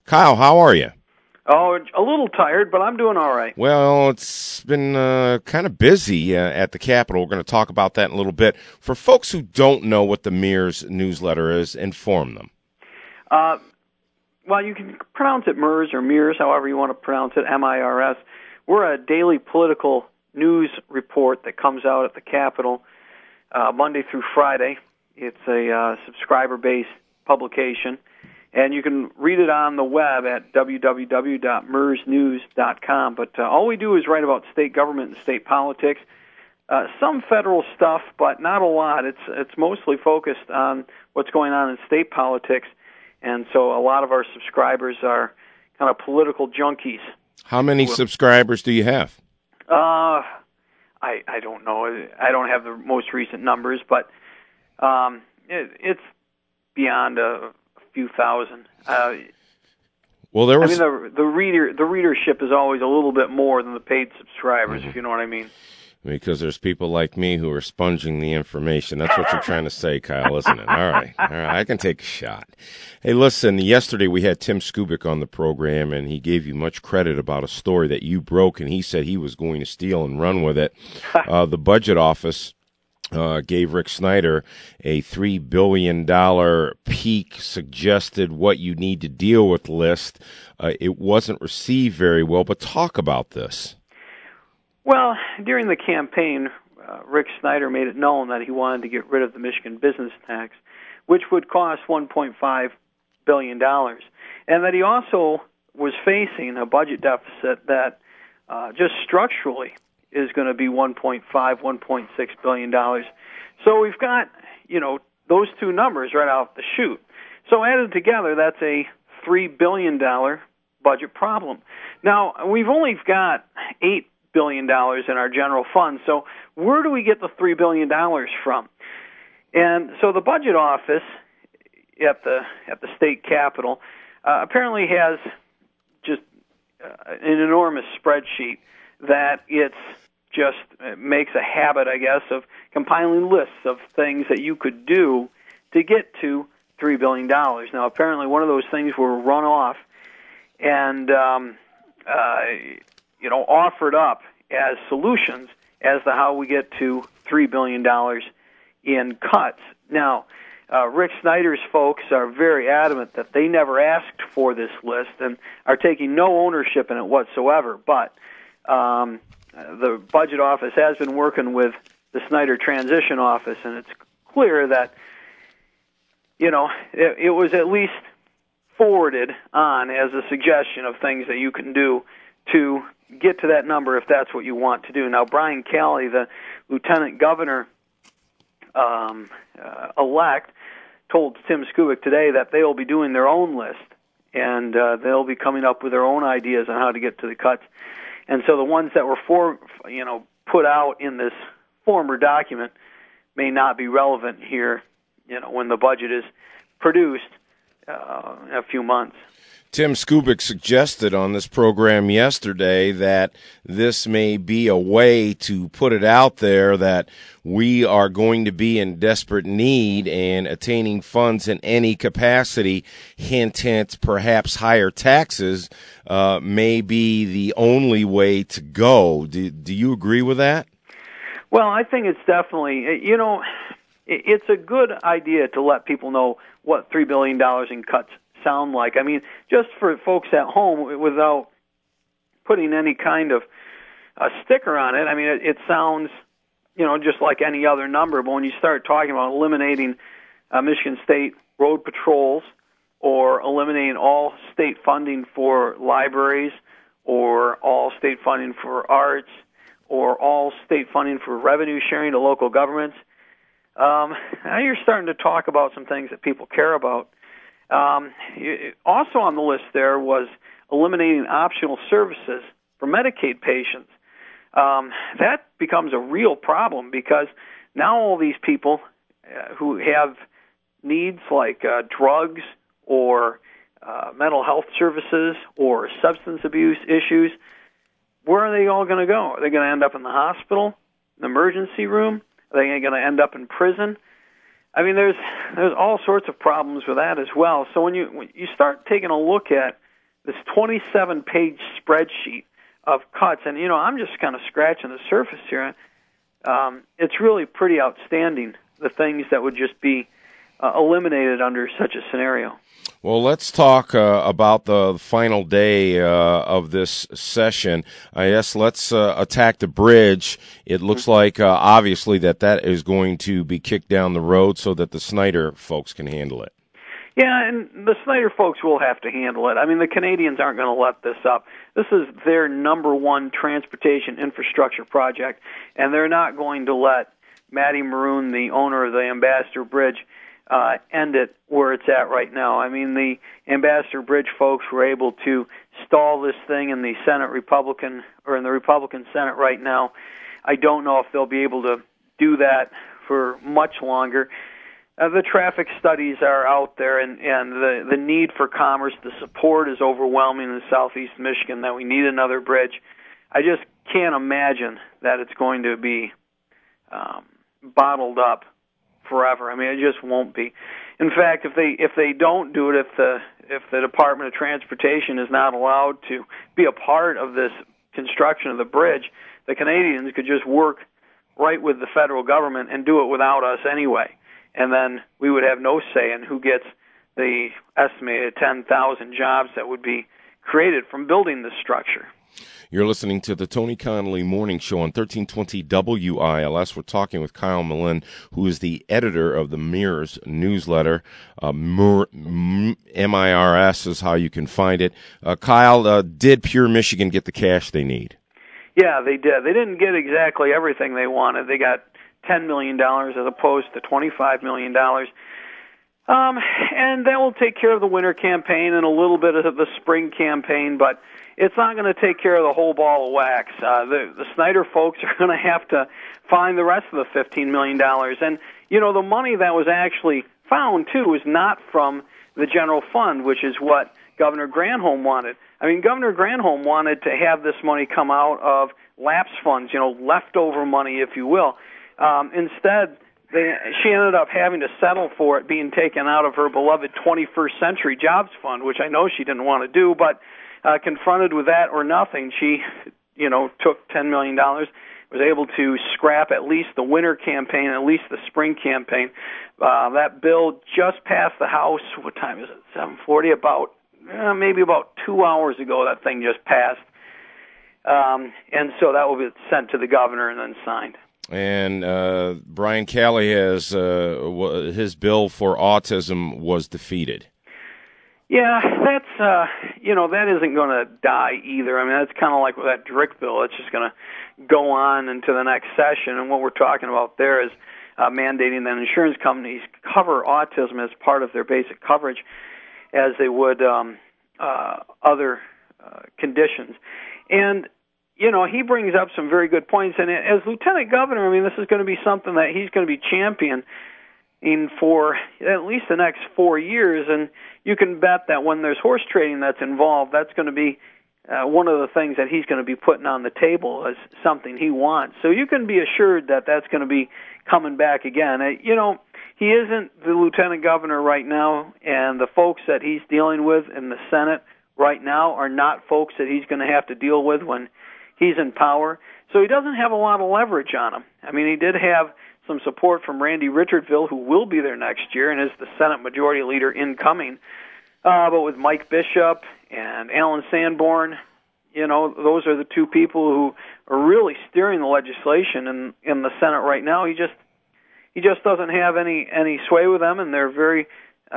Kyle, how are you? Oh, a little tired, but I'm doing all right. Well, it's been kind of busy at the Capitol. We're going to talk about that in a little bit. For folks who don't know what the MERS newsletter is, inform them. Well, you can pronounce it MERS or MERS, however you want to pronounce it, M-I-R-S. We're a daily political news report that comes out at the Capitol Monday through Friday. It's a subscriber-based publication, and you can read it on the web at www.mersnews.com. But all we do is write about state government and state politics, some federal stuff, but not a lot. It's mostly focused on what's going on in state politics, and so a lot of our subscribers are kind of political junkies. How many subscribers do you have? I don't know. I don't have the most recent numbers, but it's beyond a few thousand. Well, there was. I mean, the readership is always a little bit more than the paid subscribers, if you know what I mean. Because there's people like me who are sponging the information. That's what you're trying to say, Kyle, isn't it? All right. I can take a shot. Hey, listen, yesterday we had Tim Skubic on the program, and he gave you much credit about a story that you broke, and he said he was going to steal and run with it. The budget office gave Rick Snyder a $3 billion peak suggested what you need to deal with list. It wasn't received very well, but talk about this. Well, during the campaign, Rick Snyder made it known that he wanted to get rid of the Michigan business tax, which would cost $1.5 billion, and that he also was facing a budget deficit that just structurally is going to be $1.6 billion. So we've got, those two numbers right off the chute. So added together, that's a $3 billion budget problem. Now, we've only got $8 billion in our general fund. So where do we get the $3 billion from? And so the budget office at the state capitol apparently has just an enormous spreadsheet that it makes a habit, I guess, of compiling lists of things that you could do to get to $3 billion. Now, apparently one of those things were run off and offered up as solutions as to how we get to $3 billion in cuts. Now, Rick Snyder's folks are very adamant that they never asked for this list and are taking no ownership in it whatsoever. But the budget office has been working with the Snyder Transition Office, and it's clear that, it was at least forwarded on as a suggestion of things that you can do to get to that number if that's what you want to do. Now, Brian Calley, the lieutenant governor elect, told Tim Skubic today that they will be doing their own list, and they'll be coming up with their own ideas on how to get to the cuts. And so the ones that were put out in this former document may not be relevant here, when the budget is produced in a few months. Tim Skubic suggested on this program yesterday that this may be a way to put it out there that we are going to be in desperate need and attaining funds in any capacity, hint, perhaps higher taxes may be the only way to go. Do you agree with that? Well, I think it's definitely, it's a good idea to let people know what $3 billion in cuts sound like. I mean, just for folks at home, without putting any kind of a sticker on it, I mean, it sounds, just like any other number. But when you start talking about eliminating Michigan State road patrols, or eliminating all state funding for libraries, or all state funding for arts, or all state funding for revenue sharing to local governments, now you're starting to talk about some things that people care about. Also on the list there was eliminating optional services for Medicaid patients. That becomes a real problem because now all these people who have needs like drugs or mental health services or substance abuse issues, where are they all going to go? Are they going to end up in the hospital, in the emergency room? Are they going to end up in prison? I mean, there's all sorts of problems with that as well. So when you start taking a look at this 27-page spreadsheet of cuts, and I'm just kind of scratching the surface here. It's really pretty outstanding, the things that would just be eliminated under such a scenario. Well, let's talk about the final day of this session. I guess let's attack the bridge. It looks like, obviously, that is going to be kicked down the road so that the Snyder folks can handle it. Yeah, and the Snyder folks will have to handle it. I mean, the Canadians aren't going to let this up. This is their number one transportation infrastructure project, and they're not going to let Matty Maroon, the owner of the Ambassador Bridge, end it where it's at right now. I mean, the Ambassador Bridge folks were able to stall this thing in the in the Republican Senate right now. I don't know if they'll be able to do that for much longer. The traffic studies are out there, and the need for commerce, the support is overwhelming in southeast Michigan that we need another bridge. I just can't imagine that it's going to be bottled up forever. I mean, it just won't be. In fact, if they don't do it, if the Department of Transportation is not allowed to be a part of this construction of the bridge, the Canadians could just work right with the federal government and do it without us anyway. And then we would have no say in who gets the estimated 10,000 jobs that would be created from building this structure. You're listening to the Tony Connolly Morning Show on 1320 WILS. We're talking with Kyle Malin, who is the editor of the Mirrors newsletter. MIRS is how you can find it. Kyle, did Pure Michigan get the cash they need? Yeah, they did. They didn't get exactly everything they wanted. They got $10 million as opposed to $25 million. And that will take care of the winter campaign and a little bit of the spring campaign, but it's not going to take care of the whole ball of wax. The Snyder folks are going to have to find the rest of the $15 million. And, the money that was actually found, too, is not from the general fund, which is what Governor Granholm wanted. I mean, Governor Granholm wanted to have this money come out of lapse funds, leftover money, if you will. Instead, she ended up having to settle for it being taken out of her beloved 21st Century Jobs Fund, which I know she didn't want to do, but confronted with that or nothing, she, took $10 million, was able to scrap at least the winter campaign, at least the spring campaign. That bill just passed the House. What time is it? 7:40. Maybe about 2 hours ago, that thing just passed. And so that will be sent to the governor and then signed. And Brian Calley has his bill for autism was defeated. Yeah, that's that isn't going to die either. I mean, that's kind of like with that DRIC bill. It's just going to go on into the next session. And what we're talking about there is mandating that insurance companies cover autism as part of their basic coverage, as they would other conditions. And he brings up some very good points. And as lieutenant governor, I mean, this is going to be something that he's going to be championing for at least the next 4 years. And you can bet that when there's horse trading that's involved, that's going to be one of the things that he's going to be putting on the table as something he wants. So you can be assured that that's going to be coming back again. He isn't the lieutenant governor right now, and the folks that he's dealing with in the Senate right now are not folks that he's going to have to deal with when he's in power. So he doesn't have a lot of leverage on him. I mean, he did have some support from Randy Richardville, who will be there next year and is the Senate Majority Leader incoming. But with Mike Bishop and Alan Sanborn, those are the two people who are really steering the legislation in the Senate right now. He just doesn't have any sway with them, and they're very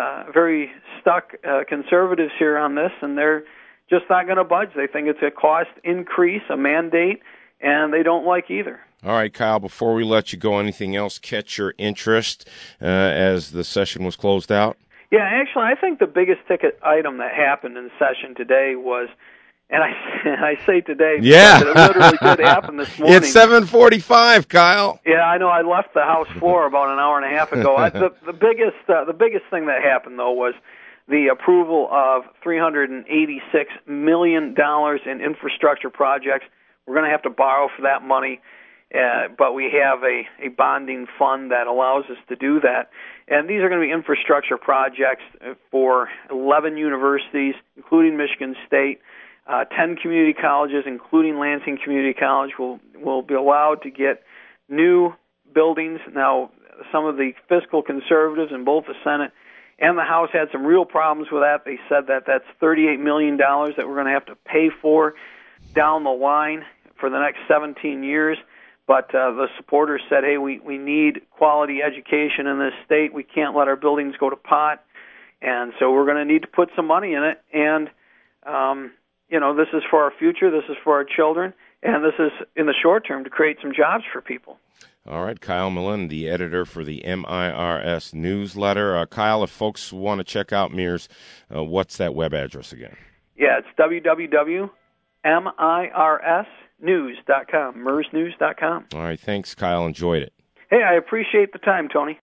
stuck conservatives here on this, and they're just not going to budge. They think it's a cost increase, a mandate, and they don't like either. All right, Kyle, before we let you go, anything else catch your interest as the session was closed out? Yeah, actually, I think the biggest ticket item that happened in session today was, and I say today because it literally did happen this morning. It's 7:45, Kyle. Yeah, I know. I left the House floor about an hour and a half ago. The biggest thing that happened, though, was the approval of $386 million in infrastructure projects. We're going to have to borrow for that money. but we have a bonding fund that allows us to do that. And these are going to be infrastructure projects for 11 universities, including Michigan State, 10 community colleges, including Lansing Community College, will be allowed to get new buildings. Now, some of the fiscal conservatives in both the Senate and the House had some real problems with that. They said that that's $38 million that we're going to have to pay for down the line for the next 17 years. But the supporters said, hey, we need quality education in this state. We can't let our buildings go to pot. And so we're going to need to put some money in it. And, this is for our future. This is for our children. And this is, in the short term, to create some jobs for people. All right, Kyle Millen, the editor for the MIRS newsletter. Kyle, if folks want to check out MIRS, what's that web address again? Yeah, it's www.mirsnews.com, mirsnews.com. All right, thanks, Kyle. Enjoyed it. Hey, I appreciate the time, Tony.